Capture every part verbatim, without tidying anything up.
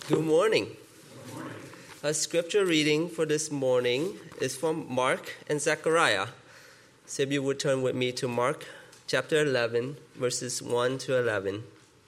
Good morning. Good morning. Our scripture reading for this morning is from Mark and Zechariah. So if you would turn with me to Mark chapter eleven, verses one to eleven.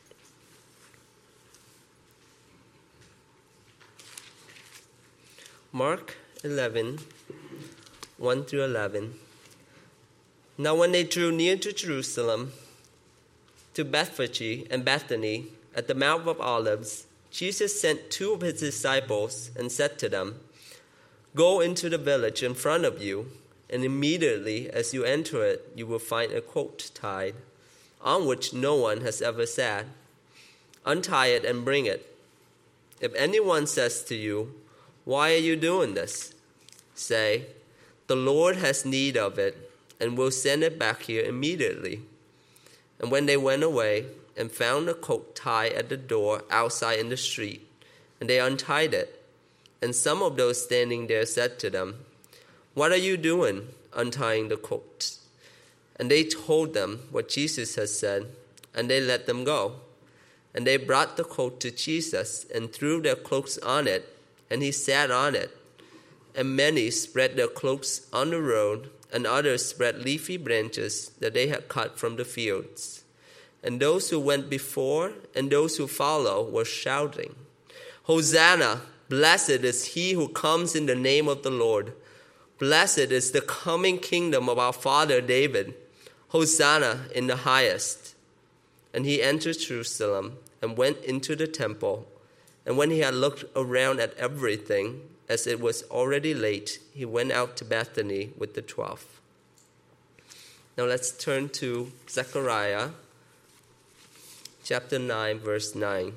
Mark eleven, one through eleven. Now when they drew near to Jerusalem, to Bethphage and Bethany, at the Mount of Olives, Jesus sent two of his disciples and said to them, "Go into the village in front of you, and immediately as you enter it, you will find a colt tied, on which no one has ever sat. Untie it and bring it. If anyone says to you, 'Why are you doing this?' say, 'The Lord has need of it, and will send it back here immediately.'" And when they went away and found the colt tied at the door outside in the street, and they untied it. And some of those standing there said to them, "What are you doing, untying the colt?" And they told them what Jesus had said, and they let them go. And they brought the colt to Jesus and threw their cloaks on it, and he sat on it. And many spread their cloaks on the road, and others spread leafy branches that they had cut from the fields. And those who went before and those who follow were shouting, "Hosanna! Blessed is he who comes in the name of the Lord. Blessed is the coming kingdom of our father David. Hosanna in the highest." And he entered Jerusalem and went into the temple. And when he had looked around at everything, as it was already late, he went out to Bethany with the twelve. Now let's turn to Zechariah chapter nine, verse nine.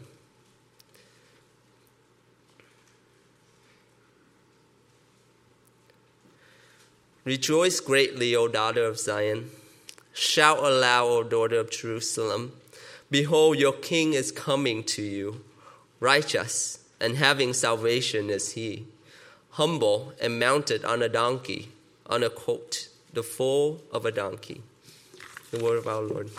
"Rejoice greatly, O daughter of Zion. Shout aloud, O daughter of Jerusalem. Behold, your king is coming to you. Righteous and having salvation is he, humble and mounted on a donkey, on a colt, the foal of a donkey." The word of our Lord.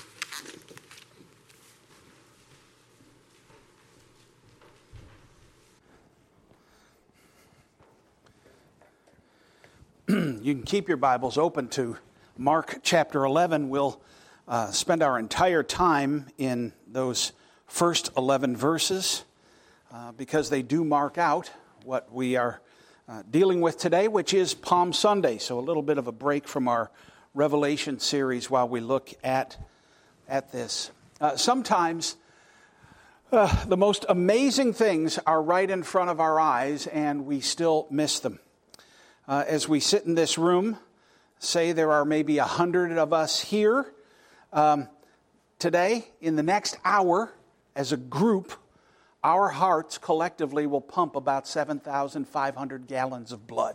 You can keep your Bibles open to Mark chapter eleven. We'll uh, spend our entire time in those first eleven verses uh, because they do mark out what we are uh, dealing with today, which is Palm Sunday. So a little bit of a break from our Revelation series while we look at, at this. Uh, sometimes uh, the most amazing things are right in front of our eyes and we still miss them. Uh, as we sit in this room, say there are maybe a hundred of us here um, today, in the next hour, as a group, our hearts collectively will pump about seven thousand five hundred gallons of blood.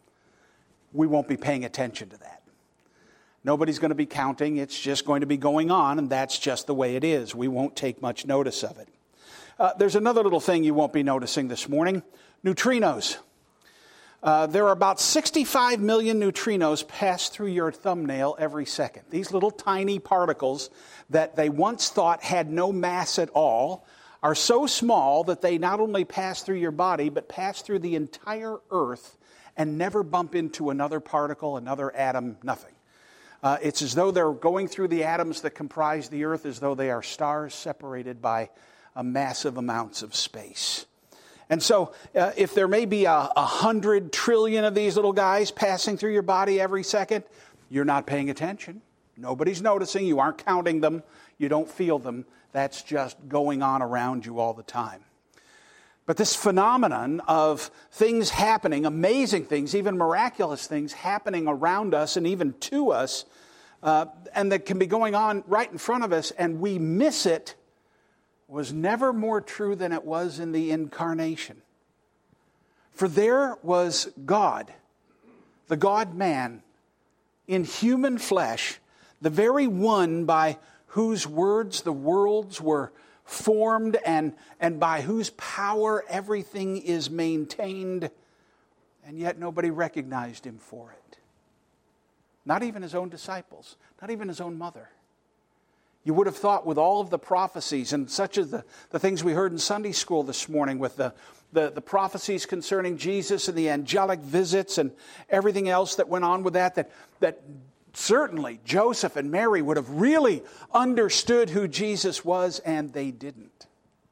We won't be paying attention to that. Nobody's going to be counting. It's just going to be going on, and that's just the way it is. We won't take much notice of it. Uh, there's another little thing you won't be noticing this morning: neutrinos. Uh, there are about sixty-five million neutrinos pass through your thumbnail every second. These little tiny particles that they once thought had no mass at all are so small that they not only pass through your body, but pass through the entire earth and never bump into another particle, another atom, nothing. Uh, it's as though they're going through the atoms that comprise the earth as though they are stars separated by a massive amounts of space. And so uh, if there may be a, a hundred trillion of these little guys passing through your body every second, you're not paying attention. Nobody's noticing. You aren't counting them. You don't feel them. That's just going on around you all the time. But this phenomenon of things happening, amazing things, even miraculous things happening around us and even to us, uh, and that can be going on right in front of us, and we miss it, was never more true than it was in the incarnation. For there was God, the God-man, in human flesh, the very one by whose words the worlds were formed and, and by whose power everything is maintained, and yet nobody recognized him for it. Not even his own disciples, not even his own mother. You would have thought with all of the prophecies and such as the, the things we heard in Sunday school this morning with the, the, the prophecies concerning Jesus and the angelic visits and everything else that went on with that, that, that certainly Joseph and Mary would have really understood who Jesus was, and they didn't.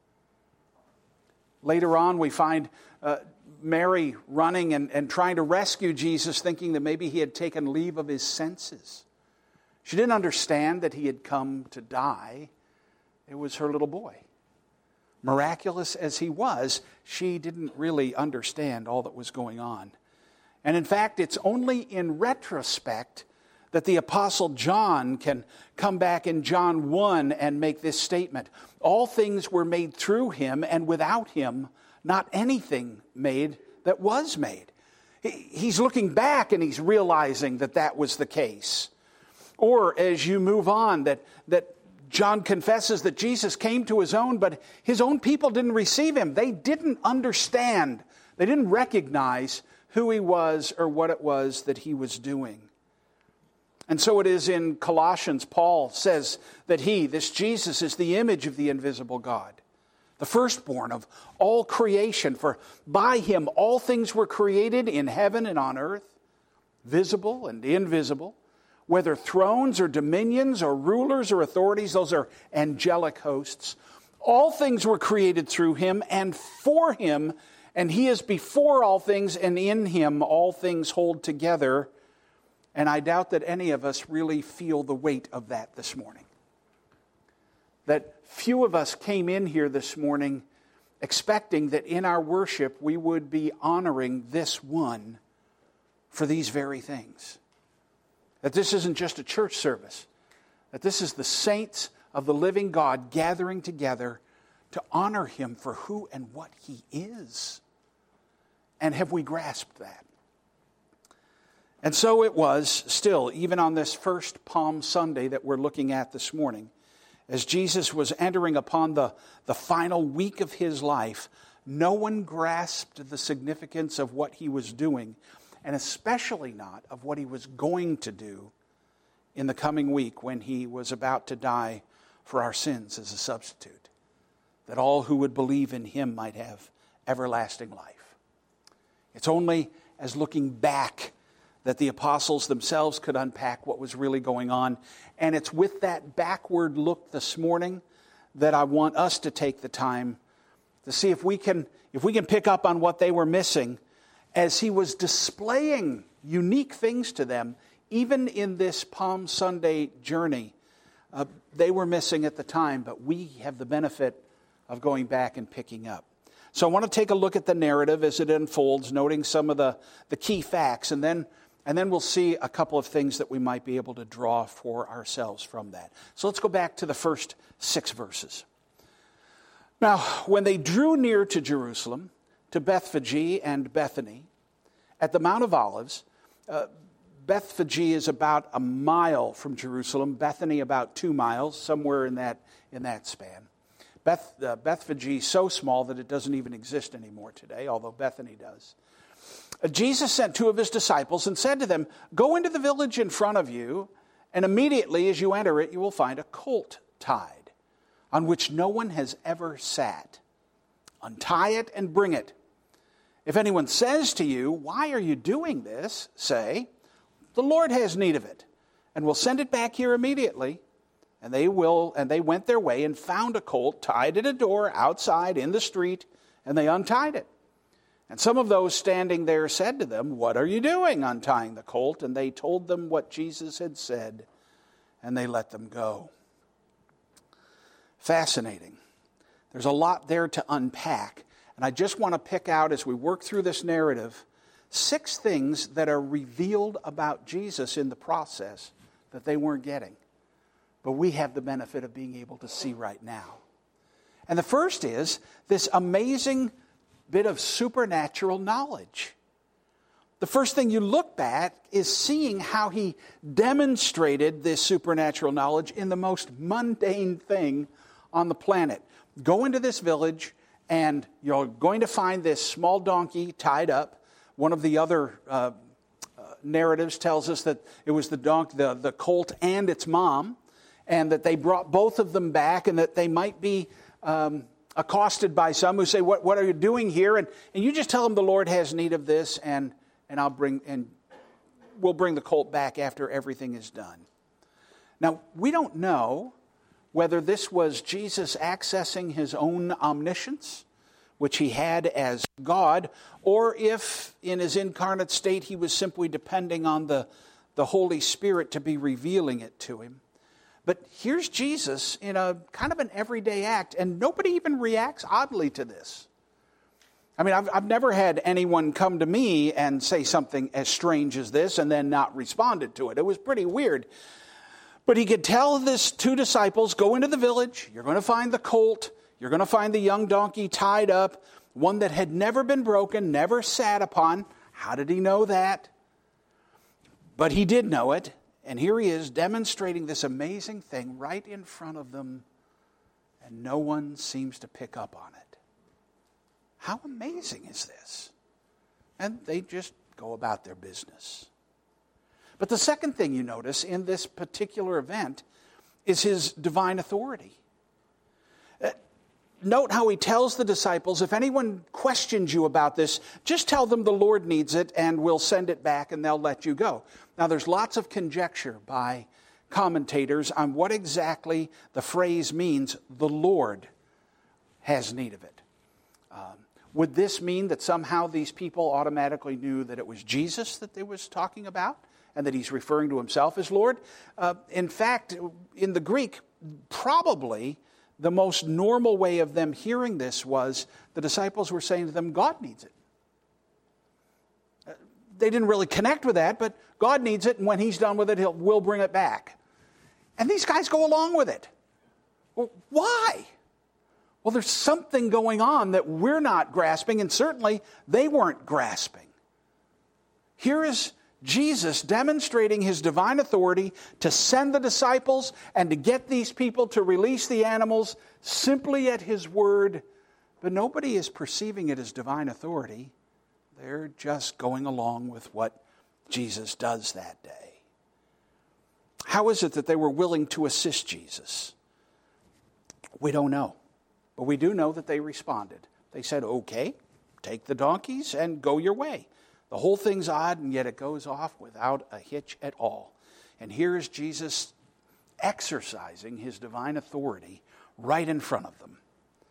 Later on, we find uh, Mary running and, and trying to rescue Jesus, thinking that maybe he had taken leave of his senses. She didn't understand that he had come to die. It was her little boy. Miraculous as he was, she didn't really understand all that was going on. And in fact, it's only in retrospect that the Apostle John can come back in John one and make this statement. All things were made through him, and without him, not anything made that was made. He's looking back and he's realizing that that was the case. Or as you move on, that, that John confesses that Jesus came to his own, but his own people didn't receive him. They didn't understand. They didn't recognize who he was or what it was that he was doing. And so it is in Colossians, Paul says that he, this Jesus, is the image of the invisible God, the firstborn of all creation. For by him all things were created in heaven and on earth, visible and invisible, whether thrones or dominions or rulers or authorities, those are angelic hosts. All things were created through him and for him, and he is before all things, and in him all things hold together. And I doubt that any of us really feel the weight of that this morning. That few of us came in here this morning expecting that in our worship we would be honoring this one for these very things. That this isn't just a church service. That this is the saints of the living God gathering together to honor him for who and what he is. And have we grasped that? And so it was still, even on this first Palm Sunday that we're looking at this morning, as Jesus was entering upon the, the final week of his life, no one grasped the significance of what he was doing, and especially not of what he was going to do in the coming week when he was about to die for our sins as a substitute, that all who would believe in him might have everlasting life. It's only as looking back that the apostles themselves could unpack what was really going on. And it's with that backward look this morning that I want us to take the time to see if we can, if we can pick up on what they were missing as he was displaying unique things to them, even in this Palm Sunday journey. Uh, they were missing at the time, but we have the benefit of going back and picking up. So I want to take a look at the narrative as it unfolds, noting some of the, the key facts, and then And then we'll see a couple of things that we might be able to draw for ourselves from that. So let's go back to the first six verses. Now, when they drew near to Jerusalem, to Bethphage and Bethany, at the Mount of Olives, uh, Bethphage is about a mile from Jerusalem, Bethany about two miles, somewhere in that in that span. Beth, uh, Bethphage is so small that it doesn't even exist anymore today, although Bethany does. Jesus sent two of his disciples and said to them, "Go into the village in front of you, and immediately as you enter it, you will find a colt tied, on which no one has ever sat. Untie it and bring it. If anyone says to you, 'Why are you doing this?' say, 'The Lord has need of it, and will send it back here immediately.' And they will, and they went their way and found a colt tied at a door outside in the street, and they untied it. And some of those standing there said to them, 'What are you doing untying the colt?' And they told them what Jesus had said, and they let them go." Fascinating. There's a lot there to unpack. And I just want to pick out, as we work through this narrative, six things that are revealed about Jesus in the process that they weren't getting. But we have the benefit of being able to see right now. And the first is this amazing bit of supernatural knowledge. The first thing you look at is seeing how he demonstrated this supernatural knowledge in the most mundane thing on the planet. Go into this village and you're going to find this small donkey tied up. One of the other uh, uh, narratives tells us that it was the donkey, the, the colt and its mom. and that they brought both of them back, and that they might be um, accosted by some who say, what, what are you doing here? And, and you just tell them the Lord has need of this, and, and I'll bring, and we'll bring the colt back after everything is done. Now, we don't know whether this was Jesus accessing his own omniscience, which he had as God, or if in his incarnate state he was simply depending on the, the Holy Spirit to be revealing it to him. But here's Jesus in a kind of an everyday act, and nobody even reacts oddly to this. I mean, I've, I've never had anyone come to me and say something as strange as this and then not responded to it. It was pretty weird. But he could tell this two disciples, go into the village, you're going to find the colt, you're going to find the young donkey tied up, one that had never been broken, never sat upon. How did he know that? But he did know it. And here he is demonstrating this amazing thing right in front of them, and no one seems to pick up on it. How amazing is this? And they just go about their business. But the second thing you notice in this particular event is his divine authority. Uh, note how he tells the disciples, if anyone questions you about this, just tell them the Lord needs it and we'll send it back and they'll let you go. Now, there's lots of conjecture by commentators on what exactly the phrase means, the Lord has need of it. Um, would this mean that somehow these people automatically knew that it was Jesus that they was talking about and that he's referring to himself as Lord? Uh, in fact, in the Greek, probably the most normal way of them hearing this was the disciples were saying to them, God needs it. They didn't really connect with that, but God needs it, and when he's done with it, he'll, we'll bring it back. And these guys go along with it. Well, why? Well, there's something going on that we're not grasping, and certainly they weren't grasping. Here is Jesus demonstrating his divine authority to send the disciples and to get these people to release the animals simply at his word, but nobody is perceiving it as divine authority. They're just going along with what Jesus does that day. How is it that they were willing to assist Jesus? We don't know. But we do know that they responded. They said, okay, take the donkeys and go your way. The whole thing's odd, and yet it goes off without a hitch at all. And here is Jesus exercising his divine authority right in front of them.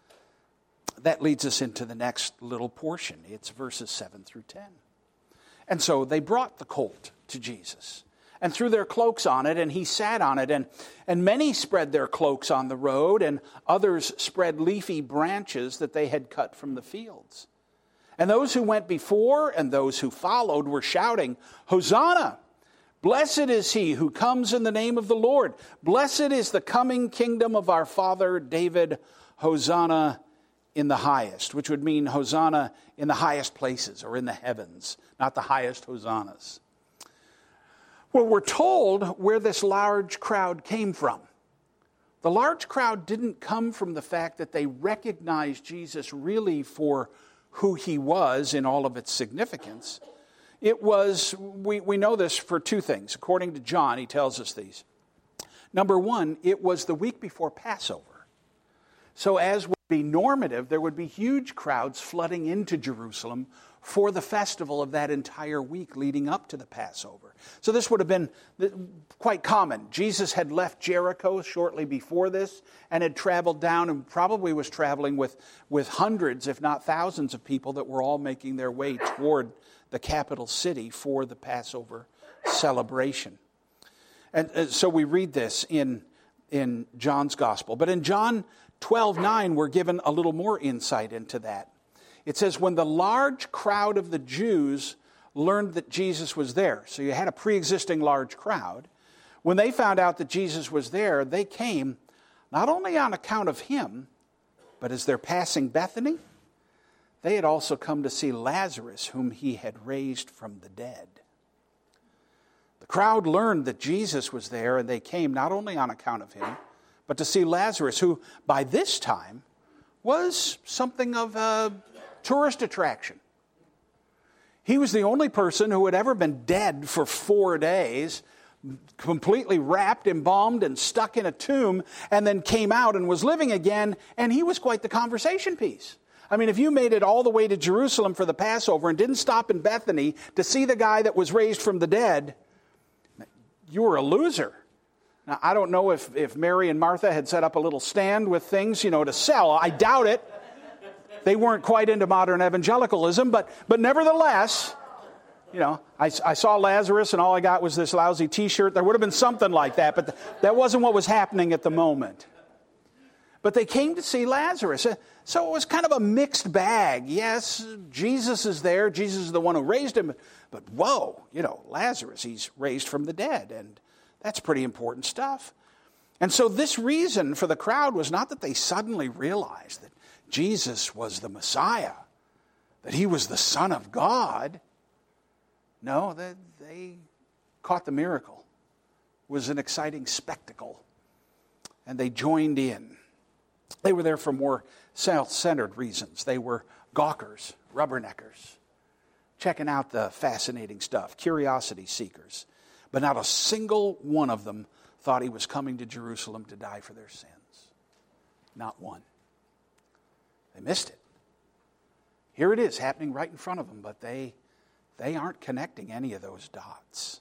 That leads us into the next little portion. It's verses seven through ten. And so they brought the colt to Jesus and threw their cloaks on it, and he sat on it. And, and many spread their cloaks on the road, and others spread leafy branches that they had cut from the fields. And those who went before and those who followed were shouting, Hosanna! Blessed is he who comes in the name of the Lord. Blessed is the coming kingdom of our father David. Hosanna in the highest, which would mean Hosanna in the highest places or in the heavens, not the highest hosannas. Well, we're told where this large crowd came from. The large crowd didn't come from the fact that they recognized Jesus really for who he was in all of its significance. It was, we, we know this for two things. According to John, he tells us these. Number one, it was the week before Passover. So as would be normative, there would be huge crowds flooding into Jerusalem for the festival of that entire week leading up to the Passover. So this would have been quite common. Jesus had left Jericho shortly before this and had traveled down and probably was traveling with, with hundreds, if not thousands of people that were all making their way toward the capital city for the Passover celebration. And so we read this in, in John's gospel. But in John twelve nine, we're given a little more insight into that. It says, when the large crowd of the Jews learned that Jesus was there, so you had a pre-existing large crowd, when they found out that Jesus was there, they came not only on account of him, but as they're passing Bethany, they had also come to see Lazarus, whom he had raised from the dead. The crowd learned that Jesus was there, and they came not only on account of him, but to see Lazarus, who by this time was something of a tourist attraction. He was the only person who had ever been dead for four days. completely wrapped, embalmed, and stuck in a tomb, and then came out and was living again, and he was quite the conversation piece. I mean, if you made it all the way to Jerusalem for the Passover and didn't stop in Bethany to see the guy that was raised from the dead, you were a loser. Now, I don't know if, if Mary and Martha had set up a little stand with things, you know, to sell. I doubt it. They weren't quite into modern evangelicalism, but but nevertheless, you know, I, I saw Lazarus and all I got was this lousy T-shirt. There would have been something like that, but th- that wasn't what was happening at the moment. But they came to see Lazarus. So it was kind of a mixed bag. Yes, Jesus is there. Jesus is the one who raised him. But whoa, you know, Lazarus, he's raised from the dead. And that's pretty important stuff. And so this reason for the crowd was not that they suddenly realized that Jesus was the Messiah, that he was the Son of God. No, they, they caught the miracle. It was an exciting spectacle. And they joined in. They were there for more self-centered reasons. They were gawkers, rubberneckers, checking out the fascinating stuff, curiosity seekers. But not a single one of them thought he was coming to Jerusalem to die for their sins. Not one. They missed it. Here it is happening right in front of them, but they, they aren't connecting any of those dots.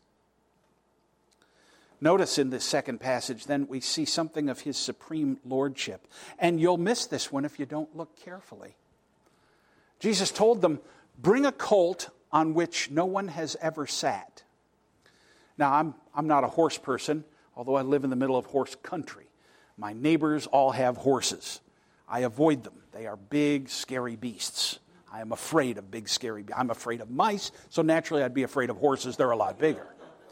Notice in this second passage, then, we see something of his supreme lordship. And you'll miss this one if you don't look carefully. Jesus told them, bring a colt on which no one has ever sat. Now, I'm, I'm not a horse person, although I live in the middle of horse country. My neighbors all have horses. I avoid them. They are big, scary beasts. I am afraid of big, scary beasts. I'm afraid of mice, so naturally I'd be afraid of horses. They're a lot bigger.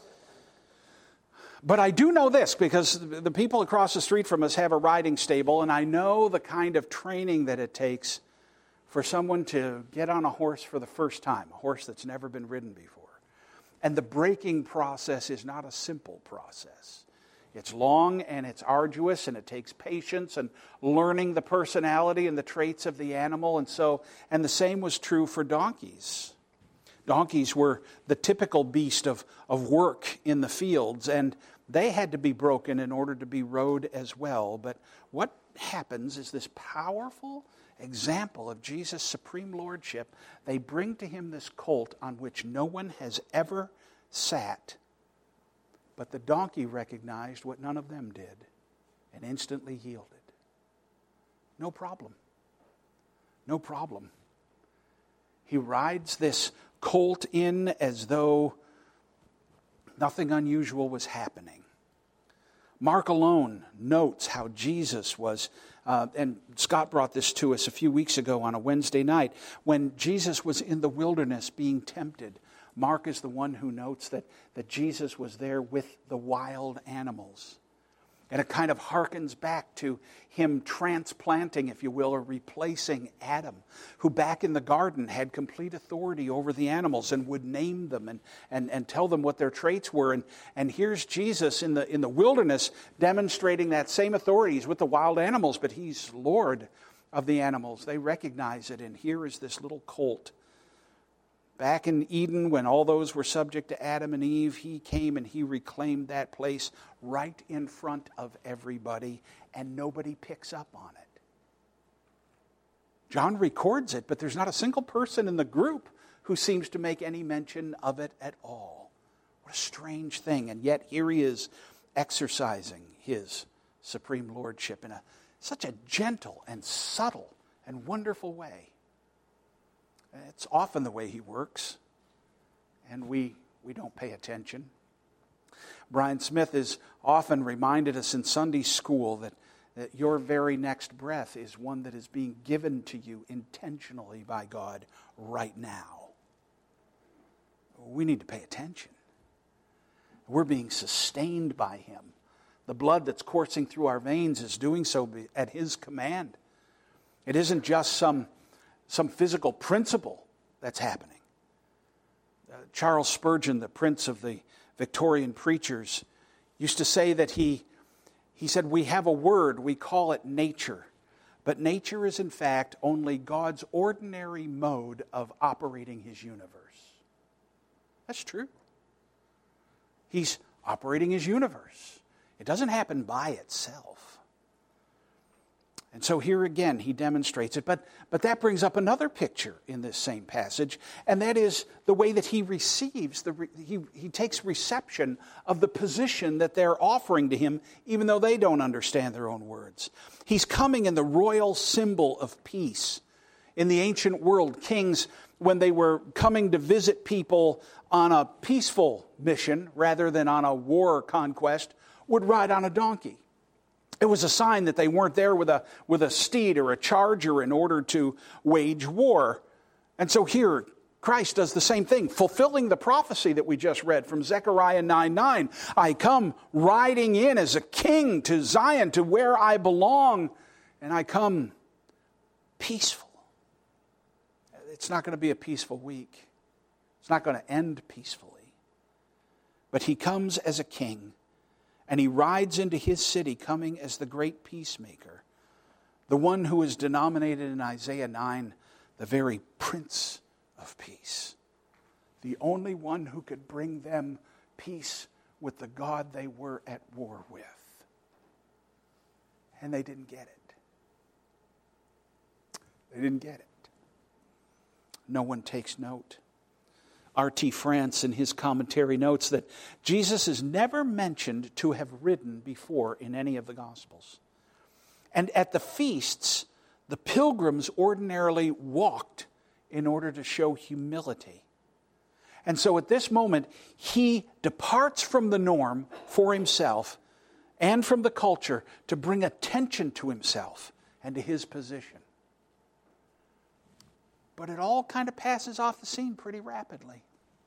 But I do know this, because the people across the street from us have a riding stable, and I know the kind of training that it takes for someone to get on a horse for the first time, a horse that's never been ridden before. And the breaking process is not a simple process. It's long and it's arduous, and it takes patience and learning the personality and the traits of the animal. And so, and the same was true for donkeys. Donkeys were the typical beast of, of work in the fields, and they had to be broken in order to be rode as well. But what happens is this powerful example of Jesus' supreme lordship. They bring to him this colt on which no one has ever sat. But the donkey recognized what none of them did and instantly yielded. No problem. No problem. He rides this colt in as though nothing unusual was happening. Mark alone notes how Jesus was, uh, and Scott brought this to us a few weeks ago on a Wednesday night, when Jesus was in the wilderness being tempted. Mark is the one who notes that, that Jesus was there with the wild animals. And it kind of harkens back to him transplanting, if you will, or replacing Adam, who back in the garden had complete authority over the animals and would name them and, and, and tell them what their traits were. And, and here's Jesus in the, in the wilderness demonstrating that same authority. He's with the wild animals, but he's Lord of the animals. They recognize it, and here is this little colt. Back in Eden, when all those were subject to Adam and Eve, he came and he reclaimed that place right in front of everybody, and nobody picks up on it. John records it, but there's not a single person in the group who seems to make any mention of it at all. What a strange thing, and yet here he is exercising his supreme lordship in a, such a gentle and subtle and wonderful way. It's often the way he works, and we we don't pay attention. Brian Smith has often reminded us in Sunday school that, that your very next breath is one that is being given to you intentionally by God right now. We need to pay attention. We're being sustained by him. The blood that's coursing through our veins is doing so at his command. It isn't just some Some physical principle that's happening. Uh, Charles Spurgeon, the prince of the Victorian preachers, used to say that he, he said, we have a word, we call it nature. But nature is in fact only God's ordinary mode of operating his universe. That's true. He's operating his universe. It doesn't happen by itself. And so here again, he demonstrates it. But, but that brings up another picture in this same passage, and that is the way that he receives, the re, he, he takes reception of the position that they're offering to him, even though they don't understand their own words. He's coming in the royal symbol of peace. In the ancient world, kings, when they were coming to visit people on a peaceful mission rather than on a war conquest, would ride on a donkey. It was a sign that they weren't there with a, with a steed or a charger in order to wage war. And so here, Christ does the same thing, fulfilling the prophecy that we just read from Zechariah nine nine. I come riding in as a king to Zion, to where I belong, and I come peaceful. It's not going to be a peaceful week. It's not going to end peacefully. But he comes as a king. And he rides into his city coming as the great peacemaker, the one who is denominated in Isaiah nine, the very Prince of Peace, the only one who could bring them peace with the God they were at war with. And they didn't get it. They didn't get it. No one takes note. R T France in his commentary notes that Jesus is never mentioned to have ridden before in any of the Gospels. And at the feasts, the pilgrims ordinarily walked in order to show humility. And so at this moment, he departs from the norm for himself and from the culture to bring attention to himself and to his position. But it all kind of passes off the scene pretty rapidly.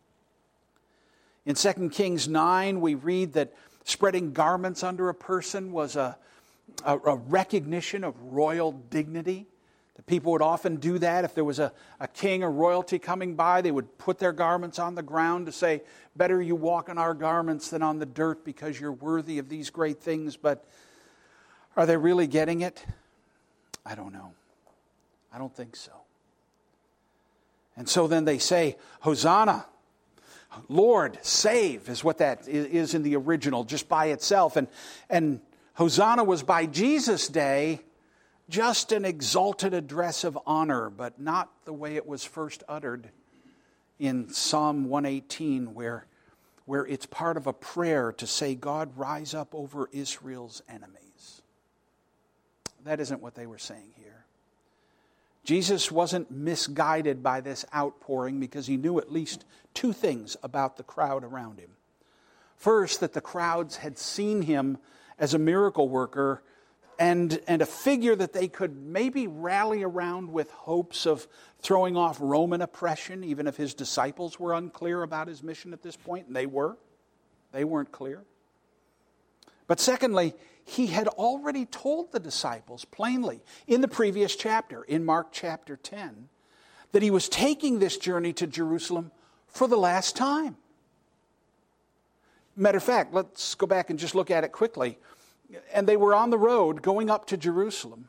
In Second Kings nine, we read that spreading garments under a person was a, a, a recognition of royal dignity. The people would often do that. If there was a, a king or royalty coming by, they would put their garments on the ground to say, better you walk in our garments than on the dirt because you're worthy of these great things. But are they really getting it? I don't know. I don't think so. And so then they say, Hosanna, Lord, save, is what that is in the original, just by itself. And, and Hosanna was by Jesus' day just an exalted address of honor, but not the way it was first uttered in Psalm one eighteen, where, where it's part of a prayer to say, God, rise up over Israel's enemies. That isn't what they were saying here. Jesus wasn't misguided by this outpouring because he knew at least two things about the crowd around him. First, that the crowds had seen him as a miracle worker and, and a figure that they could maybe rally around with hopes of throwing off Roman oppression, even if his disciples were unclear about his mission at this point, and they were. They weren't clear. But secondly, he had already told the disciples plainly in the previous chapter, in Mark chapter ten, that he was taking this journey to Jerusalem for the last time. Matter of fact, let's go back and just look at it quickly. And they were on the road going up to Jerusalem.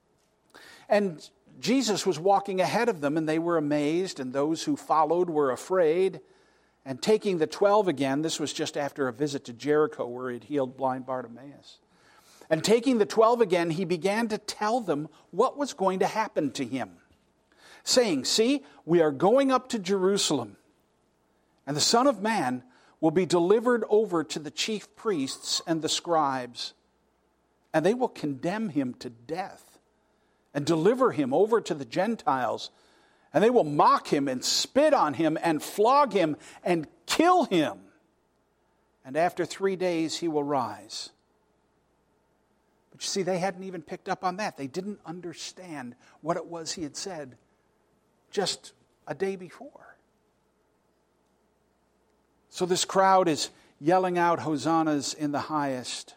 And Jesus was walking ahead of them, and they were amazed, and those who followed were afraid. And taking the twelve again, this was just after a visit to Jericho where he had healed blind Bartimaeus. And taking the twelve again, he began to tell them what was going to happen to him, saying, see, we are going up to Jerusalem, and the Son of Man will be delivered over to the chief priests and the scribes, and they will condemn him to death and deliver him over to the Gentiles, and they will mock him and spit on him and flog him and kill him. And after three days he will rise. But you see, they hadn't even picked up on that. They didn't understand what it was he had said just a day before. So this crowd is yelling out hosannas in the highest.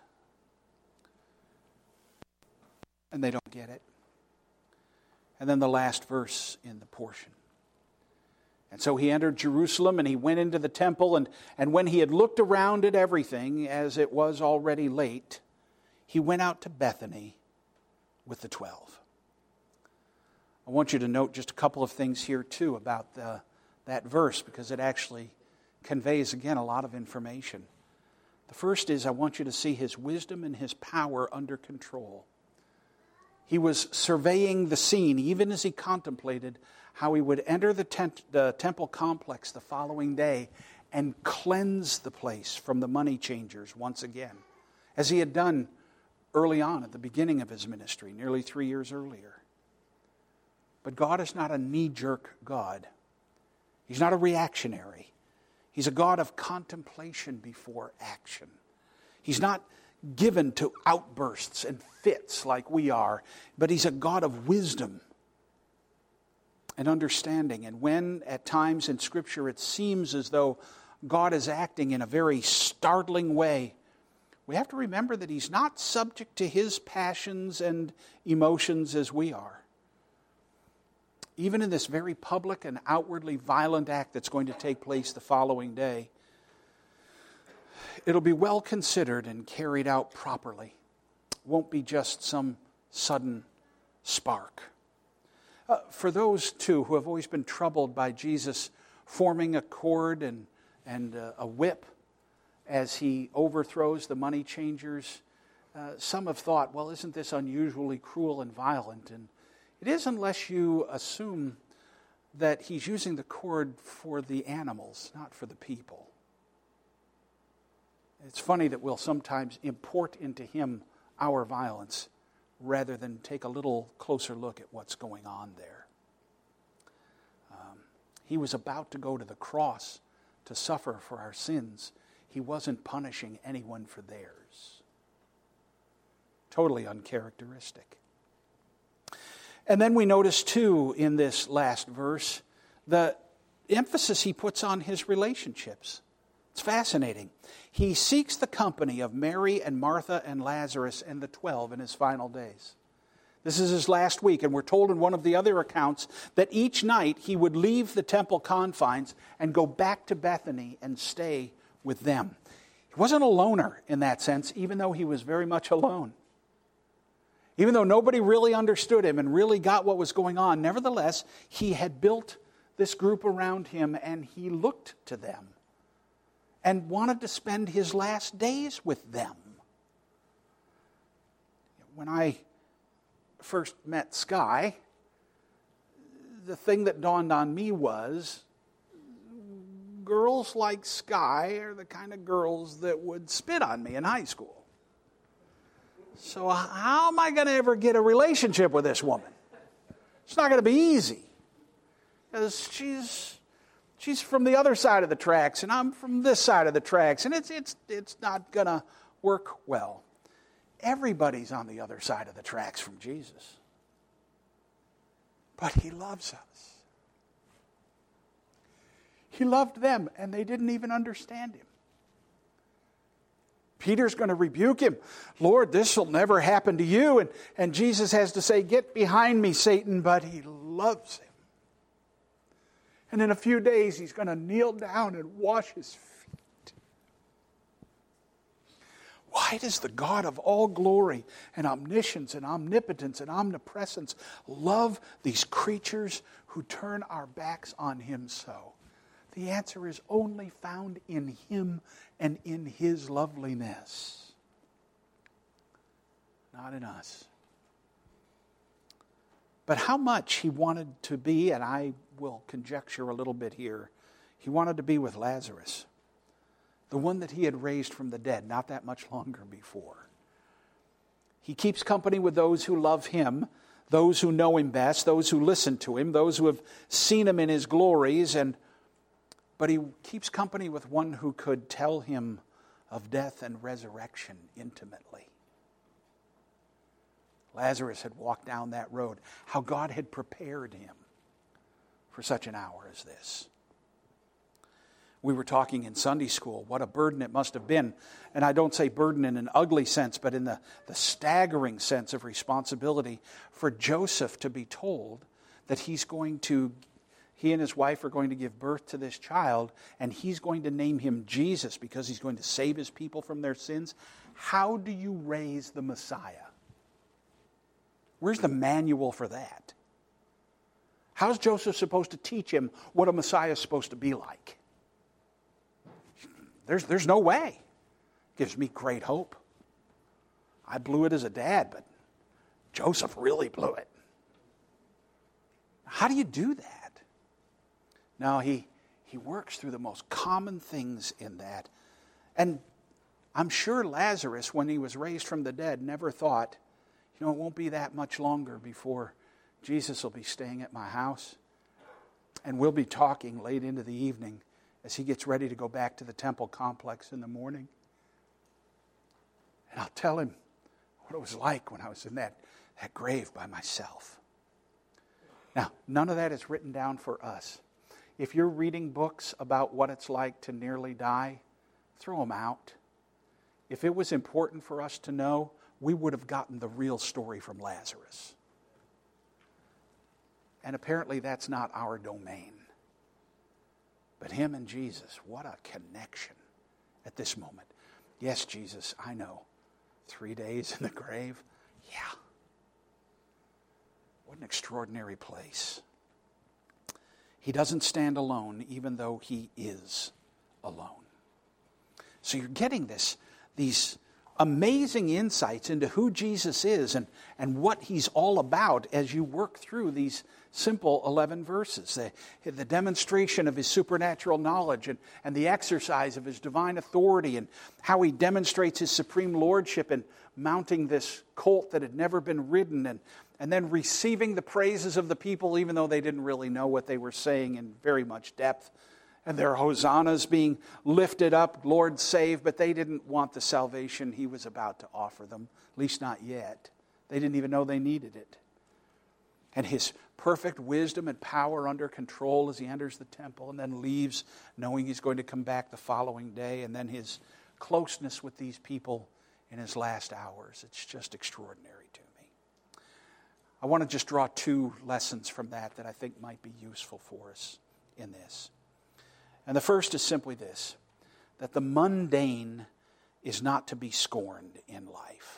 And they don't get it. And then the last verse in the portion. And so he entered Jerusalem, and he went into the temple, and, and when he had looked around at everything, as it was already late, he went out to Bethany with the twelve. I want you to note just a couple of things here, too, about the, that verse, because it actually conveys, again, a lot of information. The first is I want you to see his wisdom and his power under control. He was surveying the scene even as he contemplated how he would enter the, tent, the temple complex the following day and cleanse the place from the money changers once again, as he had done early on at the beginning of his ministry, nearly three years earlier. But God is not a knee-jerk God. He's not a reactionary. He's a God of contemplation before action. He's not given to outbursts and fits like we are, but he's a God of wisdom and understanding. And when at times in Scripture it seems as though God is acting in a very startling way, we have to remember that he's not subject to his passions and emotions as we are. Even in this very public and outwardly violent act that's going to take place the following day, it'll be well considered and carried out properly. It won't be just some sudden spark. Uh, for those, too, who have always been troubled by Jesus forming a cord and, and uh, a whip as he overthrows the money changers, uh, some have thought, well, isn't this unusually cruel and violent? And it is, unless you assume that he's using the cord for the animals, not for the people. It's funny that we'll sometimes import into him our violence rather than take a little closer look at what's going on there. Um, he was about to go to the cross to suffer for our sins. He wasn't punishing anyone for theirs. Totally uncharacteristic. And then we notice, too, in this last verse, the emphasis he puts on his relationships. It's fascinating. He seeks the company of Mary and Martha and Lazarus and the twelve in his final days. This is his last week, and we're told in one of the other accounts that each night he would leave the temple confines and go back to Bethany and stay with them. He wasn't a loner in that sense, even though he was very much alone. Even though nobody really understood him and really got what was going on, nevertheless, he had built this group around him and he looked to them and wanted to spend his last days with them. When I first met Sky, the thing that dawned on me was girls like Sky are the kind of girls that would spit on me in high school. So how am I going to ever get a relationship with this woman? It's not going to be easy. Because she's she's from the other side of the tracks, and I'm from this side of the tracks, and it's it's it's not going to work well. Everybody's on the other side of the tracks from Jesus. But he loves us. He loved them, and they didn't even understand him. Peter's going to rebuke him. Lord, this will never happen to you. And, and Jesus has to say, get behind me, Satan, but he loves him. And in a few days, he's going to kneel down and wash his feet. Why does the God of all glory and omniscience and omnipotence and omnipresence love these creatures who turn our backs on him so? The answer is only found in him and in his loveliness, not in us. But how much he wanted to be, and I will conjecture a little bit here, he wanted to be with Lazarus, the one that he had raised from the dead not that much longer before. He keeps company with those who love him, those who know him best, those who listen to him, those who have seen him in his glories, and but he keeps company with one who could tell him of death and resurrection intimately. Lazarus had walked down that road, how God had prepared him for such an hour as this. We were talking in Sunday school, what a burden it must have been. And I don't say burden in an ugly sense, but in the, the staggering sense of responsibility for Joseph to be told that he's going to He and his wife are going to give birth to this child, and he's going to name him Jesus because he's going to save his people from their sins. How do you raise the Messiah? Where's the manual for that? How's Joseph supposed to teach him what a Messiah is supposed to be like? There's, there's no way. Gives me great hope. I blew it as a dad, but Joseph really blew it. How do you do that? No, he, he works through the most common things in that. And I'm sure Lazarus, when he was raised from the dead, never thought, you know, it won't be that much longer before Jesus will be staying at my house. And we'll be talking late into the evening as he gets ready to go back to the temple complex in the morning. And I'll tell him what it was like when I was in that, that grave by myself. Now, none of that is written down for us. If you're reading books about what it's like to nearly die, throw them out. If it was important for us to know, we would have gotten the real story from Lazarus. And apparently that's not our domain. But him and Jesus, what a connection at this moment. Yes, Jesus, I know. Three days in the grave? Yeah. What an extraordinary place. He doesn't stand alone, even though he is alone. So you're getting this, these amazing insights into who Jesus is and, and what he's all about as you work through these simple eleven verses. The, the demonstration of his supernatural knowledge and, and the exercise of his divine authority and how he demonstrates his supreme lordship in mounting this colt that had never been ridden and, and then receiving the praises of the people even though they didn't really know what they were saying in very much depth. And their hosannas being lifted up, Lord save, but they didn't want the salvation he was about to offer them, at least not yet. They didn't even know they needed it. And his perfect wisdom and power under control as he enters the temple and then leaves knowing he's going to come back the following day, and then his closeness with these people in his last hours. It's just extraordinary to me. I want to just draw two lessons from that that I think might be useful for us in this. And the first is simply this, that the mundane is not to be scorned in life.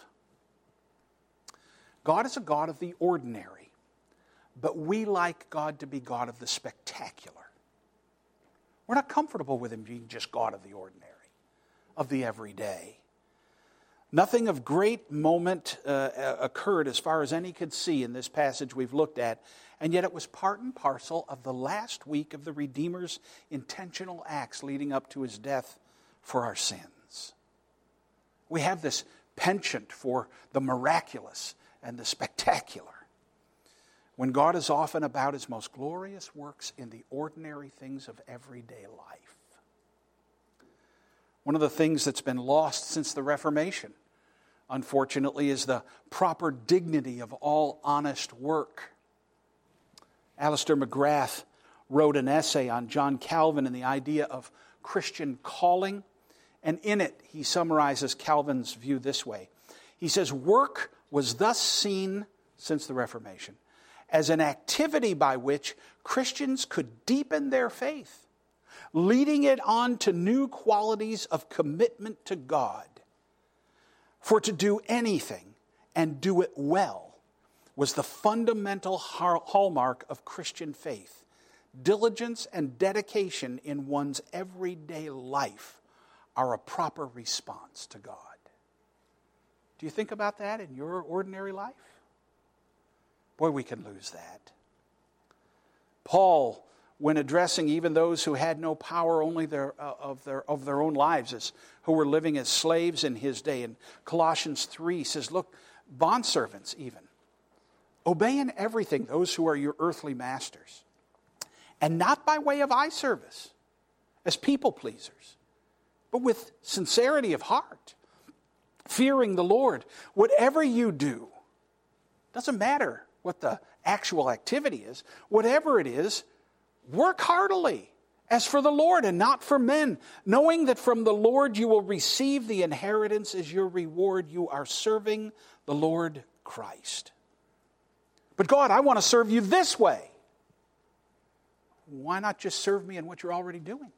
God is a God of the ordinary, but we like God to be God of the spectacular. We're not comfortable with him being just God of the ordinary, of the everyday. Nothing of great moment uh, occurred as far as any could see in this passage we've looked at, and yet it was part and parcel of the last week of the Redeemer's intentional acts leading up to his death for our sins. We have this penchant for the miraculous and the spectacular, when God is often about his most glorious works in the ordinary things of everyday life. One of the things that's been lost since the Reformation, unfortunately, is the proper dignity of all honest work. Alistair McGrath wrote an essay on John Calvin and the idea of Christian calling, and in it he summarizes Calvin's view this way. He says, work was thus seen since the Reformation as an activity by which Christians could deepen their faith, leading it on to new qualities of commitment to God. For to do anything and do it well was the fundamental hallmark of Christian faith. Diligence and dedication in one's everyday life are a proper response to God. Do you think about that in your ordinary life? Boy, we can lose that. Paul, when addressing even those who had no power only their, uh, of, their, of their own lives, as, who were living as slaves in his day, in Colossians three, says, look, bondservants even, obey in everything those who are your earthly masters, and not by way of eye service, as people pleasers, but with sincerity of heart, fearing the Lord. Whatever you do, doesn't matter what the actual activity is, whatever it is, work heartily, as for the Lord and not for men, knowing that from the Lord you will receive the inheritance as your reward. You are serving the Lord Christ. But God, I want to serve you this way. Why not just serve me in what you're already doing?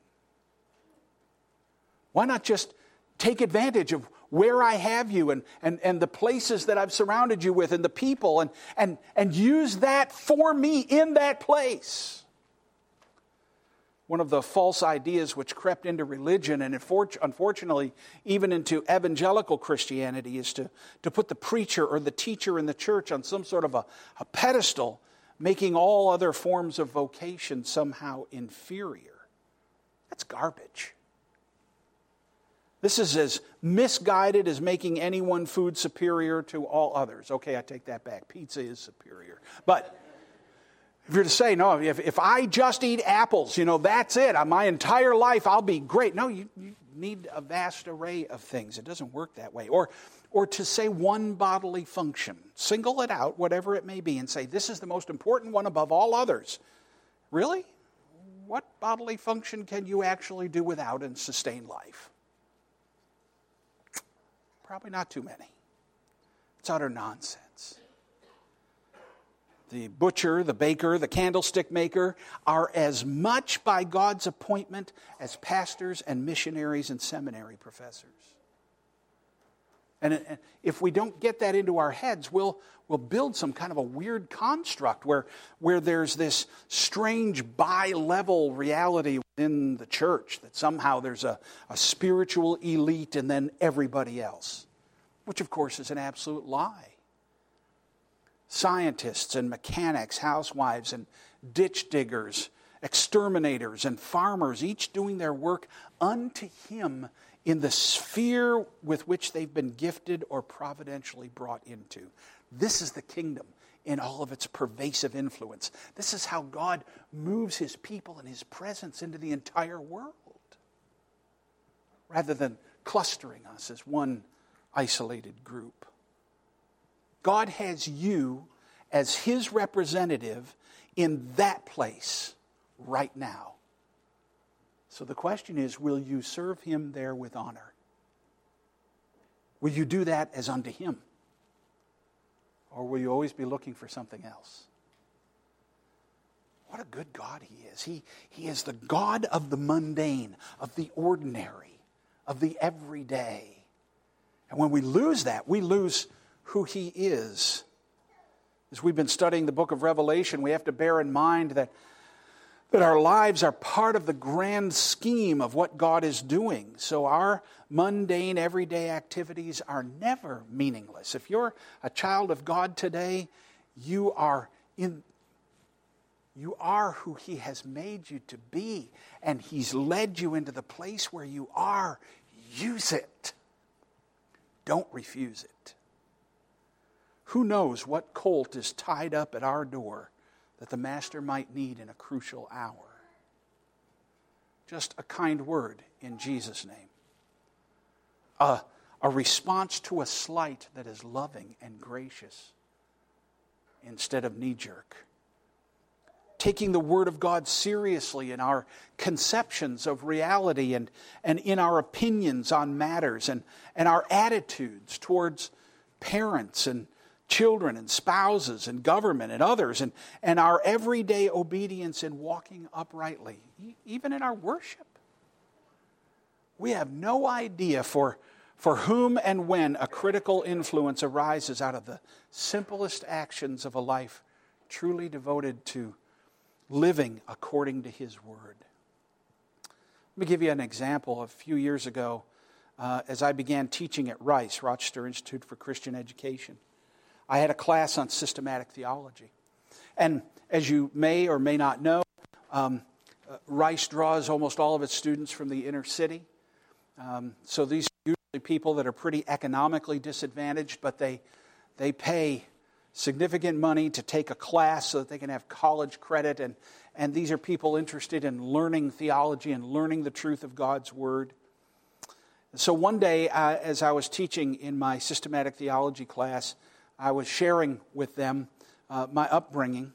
Why not just take advantage of where I have you and, and, and the places that I've surrounded you with and the people and, and, and use that for me in that place? one of the false ideas which crept into religion and unfortunately even into evangelical Christianity is to, to put the preacher or the teacher in the church on some sort of a, a pedestal, making all other forms of vocation somehow inferior. That's garbage. This is as misguided as making any one food superior to all others. Okay, I take that back. Pizza is superior. But if you're to say, no, if, if I just eat apples, you know, that's it. My entire life I'll be great. No, you, you need a vast array of things. It doesn't work that way. Or, or to say one bodily function. Single it out, whatever it may be, and say, this is the most important one above all others. Really? What bodily function can you actually do without and sustain life? Probably not too many. It's utter nonsense. The butcher, the baker, the candlestick maker are as much by God's appointment as pastors and missionaries and seminary professors. And if we don't get that into our heads, we'll, we'll build some kind of a weird construct where, where there's this strange bi-level reality within the church, that somehow there's a, a spiritual elite and then everybody else, which of course is an absolute lie. Scientists and mechanics, housewives and ditch diggers, exterminators and farmers, each doing their work unto Him in the sphere with which they've been gifted or providentially brought into. This is the kingdom in all of its pervasive influence. This is how God moves His people and His presence into the entire world, rather than clustering us as one isolated group. God has you as His representative in that place right now. So the question is, will you serve Him there with honor? Will you do that as unto Him? Or will you always be looking for something else? What a good God He is. He, he is the God of the mundane, of the ordinary, of the everyday. And when we lose that, we lose who He is. As we've been studying the book of Revelation, we have to bear in mind that, that our lives are part of the grand scheme of what God is doing. So our mundane, everyday activities are never meaningless. If you're a child of God today, you are in you are who He has made you to be, and He's led you into the place where you are. Use it. Don't refuse it. Who knows what colt is tied up at our door that the Master might need in a crucial hour? Just a kind word in Jesus' name. A, a response to a slight that is loving and gracious instead of knee-jerk. Taking the Word of God seriously in our conceptions of reality and, and in our opinions on matters and, and our attitudes towards parents and children and spouses and government and others, and, and our everyday obedience in walking uprightly, even in our worship. We have no idea for, for whom and when a critical influence arises out of the simplest actions of a life truly devoted to living according to His Word. Let me give you an example. A few years ago, uh, as I began teaching at Rice, Rochester Institute for Christian Education, I had a class on systematic theology. And as you may or may not know, um, uh, Rice draws almost all of its students from the inner city. Um, so these are usually people that are pretty economically disadvantaged, but they they pay significant money to take a class so that they can have college credit. And, and these are people interested in learning theology and learning the truth of God's Word. So one day, uh, as I was teaching in my systematic theology class, I was sharing with them uh, my upbringing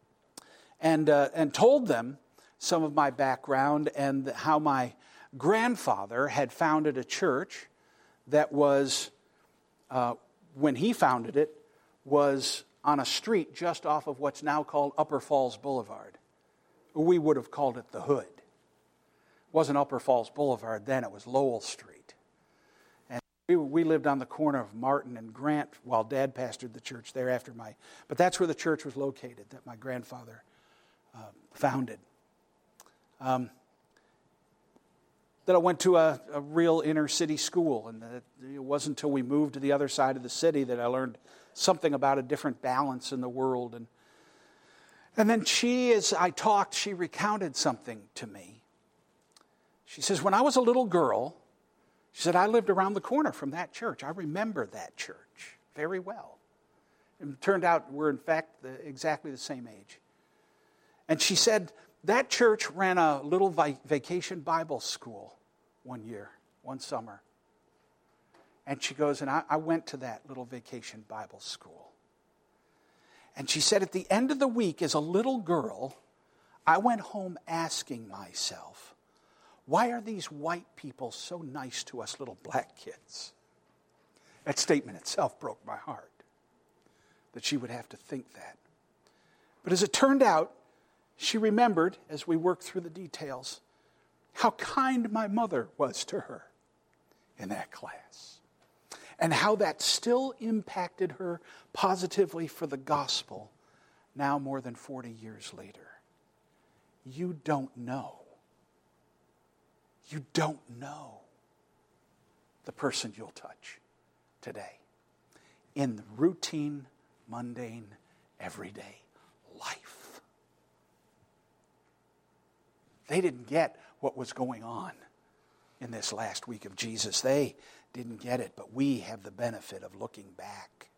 and uh, and told them some of my background and how my grandfather had founded a church that was, uh, when he founded it, was on a street just off of what's now called Upper Falls Boulevard. We would have called it the Hood. It wasn't Upper Falls Boulevard then, it was Lowell Street. We, we lived on the corner of Martin and Grant while Dad pastored the church there after my... But that's where the church was located that my grandfather uh, founded. Um, that I went to a, a real inner city school, and that it wasn't until we moved to the other side of the city that I learned something about a different balance in the world. And and then she, as I talked, she recounted something to me. She says, when I was a little girl, she said, I lived around the corner from that church. I remember that church very well. It turned out we're, in fact, the, exactly the same age. And she said, that church ran a little vi- vacation Bible school one year, one summer. And she goes, and I, I went to that little vacation Bible school. And she said, at the end of the week, as a little girl, I went home asking myself, why are these white people so nice to us little black kids? That statement itself broke my heart, that she would have to think that. But as it turned out, she remembered, as we worked through the details, how kind my mother was to her in that class, and how that still impacted her positively for the gospel now more than forty years later. You don't know. You don't know the person you'll touch today in the routine, mundane, everyday life. They didn't get what was going on in this last week of Jesus. They didn't get it, but we have the benefit of looking back.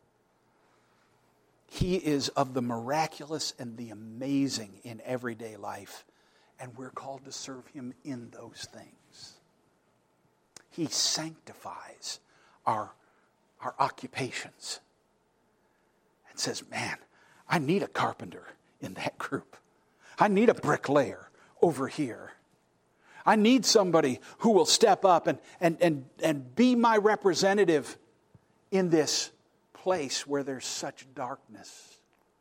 He is of the miraculous and the amazing in everyday life, and we're called to serve him in those things. He sanctifies our, our occupations and says, man, I need a carpenter in that group. I need a bricklayer over here. I need somebody who will step up and, and, and, and be my representative in this place where there's such darkness.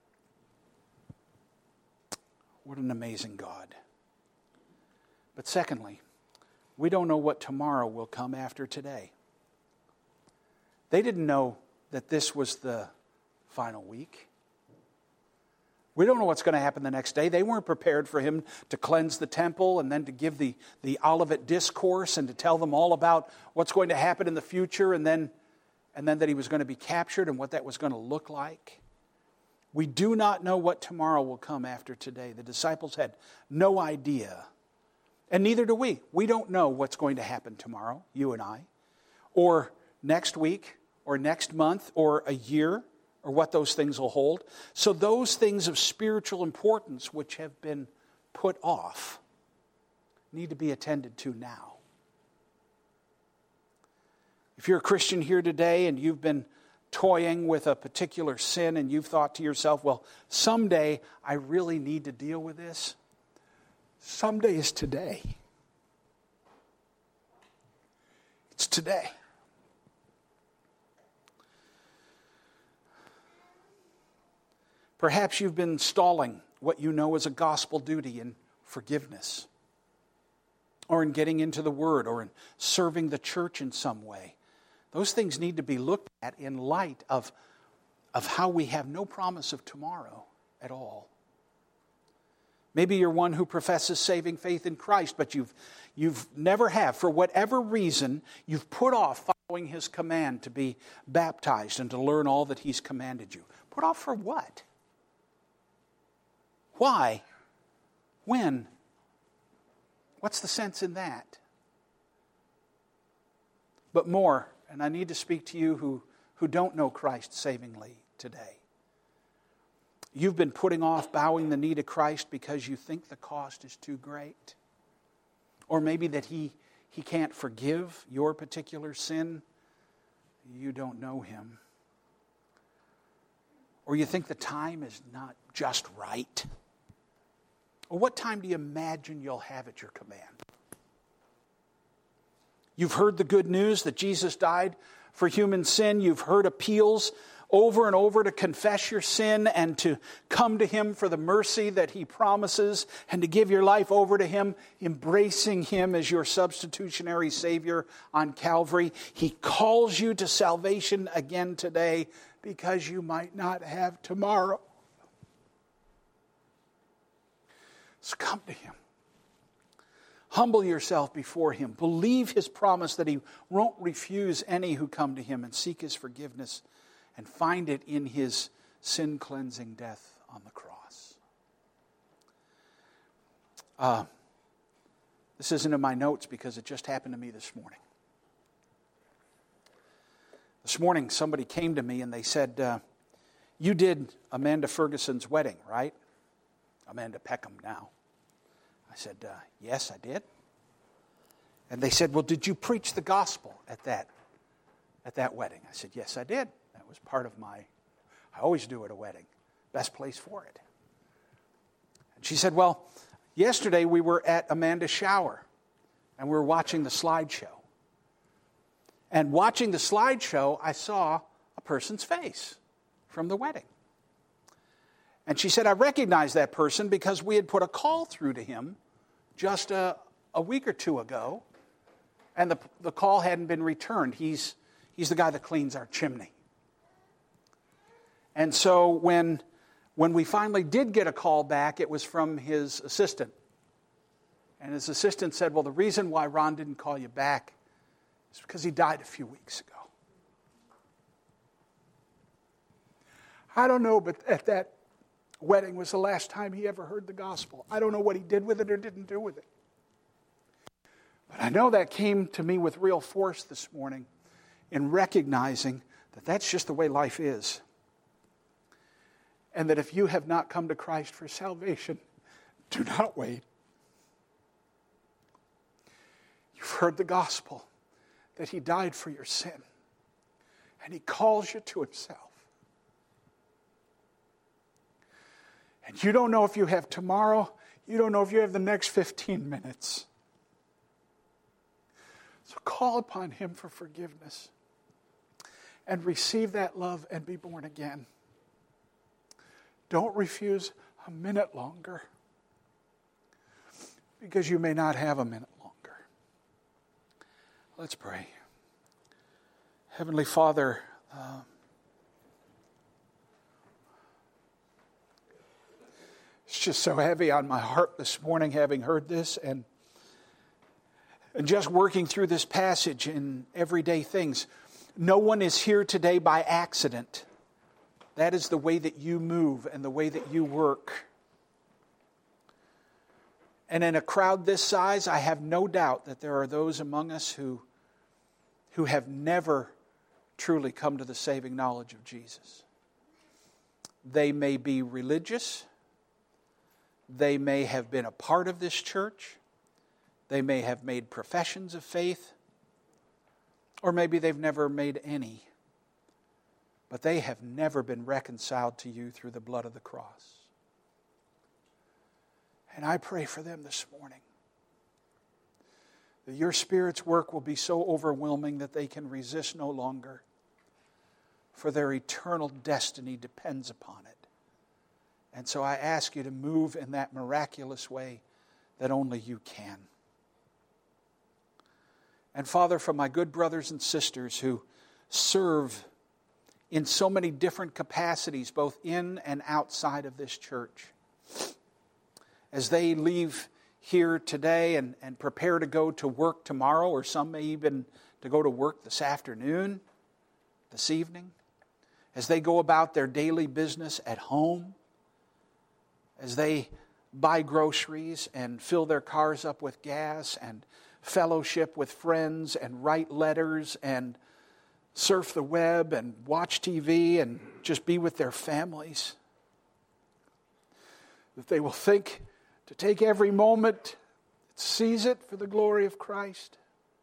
What an amazing God. But secondly, we don't know what tomorrow will come after today. They didn't know that this was the final week. We don't know what's going to happen the next day. They weren't prepared for him to cleanse the temple and then to give the, the Olivet Discourse and to tell them all about what's going to happen in the future, and then, and then that he was going to be captured and what that was going to look like. We do not know what tomorrow will come after today. The disciples had no idea. And neither do we. We don't know what's going to happen tomorrow, you and I, or next week, or next month, or a year, or what those things will hold. So those things of spiritual importance which have been put off need to be attended to now. If you're a Christian here today and you've been toying with a particular sin and you've thought to yourself, well, someday I really need to deal with this, someday is today. It's today. Perhaps you've been stalling what you know is a gospel duty in forgiveness, or in getting into the Word, or in serving the church in some way. Those things need to be looked at in light of, of how we have no promise of tomorrow at all. Maybe you're one who professes saving faith in Christ, but you've, you've never have, for whatever reason, you've put off following his command to be baptized and to learn all that he's commanded you. Put off for what? Why? When? What's the sense in that? But more, and I need to speak to you who, who don't know Christ savingly today. You've been putting off bowing the knee to Christ because you think the cost is too great. Or maybe that he, he can't forgive your particular sin. You don't know him. Or you think the time is not just right. Or what time do you imagine you'll have at your command? You've heard the good news that Jesus died for human sin. You've heard appeals over and over to confess your sin and to come to him for the mercy that he promises and to give your life over to him, embracing him as your substitutionary Savior on Calvary. He calls you to salvation again today because you might not have tomorrow. So come to him. Humble yourself before him. Believe his promise that he won't refuse any who come to him, and seek his forgiveness and find it in his sin-cleansing death on the cross. Uh, this isn't in my notes because it just happened to me this morning. This morning somebody came to me and they said, uh, you did Amanda Ferguson's wedding, right? Amanda Peckham now. I said, uh, yes, I did. And they said, well, did you preach the gospel at that, at that wedding? I said, yes, I did. That was part of my, I always do at a wedding. Best place for it. And she said, well, yesterday we were at Amanda's shower and we were watching the slideshow. And watching the slideshow, I saw a person's face from the wedding. And she said, I recognized that person because we had put a call through to him just a, a week or two ago, and the, the call hadn't been returned. He's, he's the guy that cleans our chimney. And so when, when we finally did get a call back, it was from his assistant. And his assistant said, well, the reason why Ron didn't call you back is because he died a few weeks ago. I don't know, but at that wedding was the last time he ever heard the gospel. I don't know what he did with it or didn't do with it. But I know that came to me with real force this morning in recognizing that that's just the way life is. And that if you have not come to Christ for salvation, do not wait. You've heard the gospel that he died for your sin. And he calls you to himself. And you don't know if you have tomorrow. You don't know if you have the next fifteen minutes. So call upon him for forgiveness. And receive that love and be born again. Don't refuse a minute longer. Because you may not have a minute longer. Let's pray. Heavenly Father, uh, it's just so heavy on my heart this morning having heard this and, and just working through this passage in everyday things. No one is here today by accident. That is the way that you move and the way that you work. And in a crowd this size, I have no doubt that there are those among us who, who have never truly come to the saving knowledge of Jesus. They may be religious. They may have been a part of this church. They may have made professions of faith. Or maybe they've never made any. But they have never been reconciled to you through the blood of the cross. And I pray for them this morning that your Spirit's work will be so overwhelming that they can resist no longer, for their eternal destiny depends upon it. And so I ask you to move in that miraculous way that only you can. And Father, for my good brothers and sisters who serve in so many different capacities, both in and outside of this church, as they leave here today and, and prepare to go to work tomorrow, or some may even to go to work this afternoon, this evening, as they go about their daily business at home, as they buy groceries and fill their cars up with gas and fellowship with friends and write letters and surf the web and watch T V and just be with their families, that they will think to take every moment, seize it for the glory of Christ,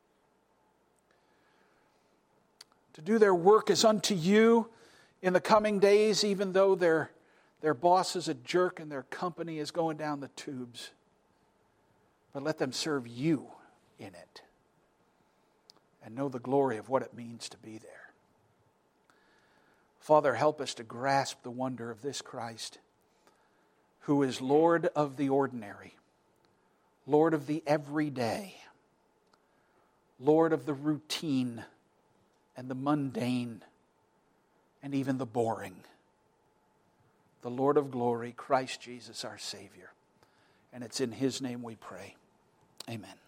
to do their work as unto you in the coming days, even though their, their boss is a jerk and their company is going down the tubes. But let them serve you in it and know the glory of what it means to be there. Father, help us to grasp the wonder of this Christ, who is Lord of the ordinary, Lord of the everyday, Lord of the routine and the mundane and even the boring. The Lord of glory, Christ Jesus our Savior. And it's in His name we pray. Amen.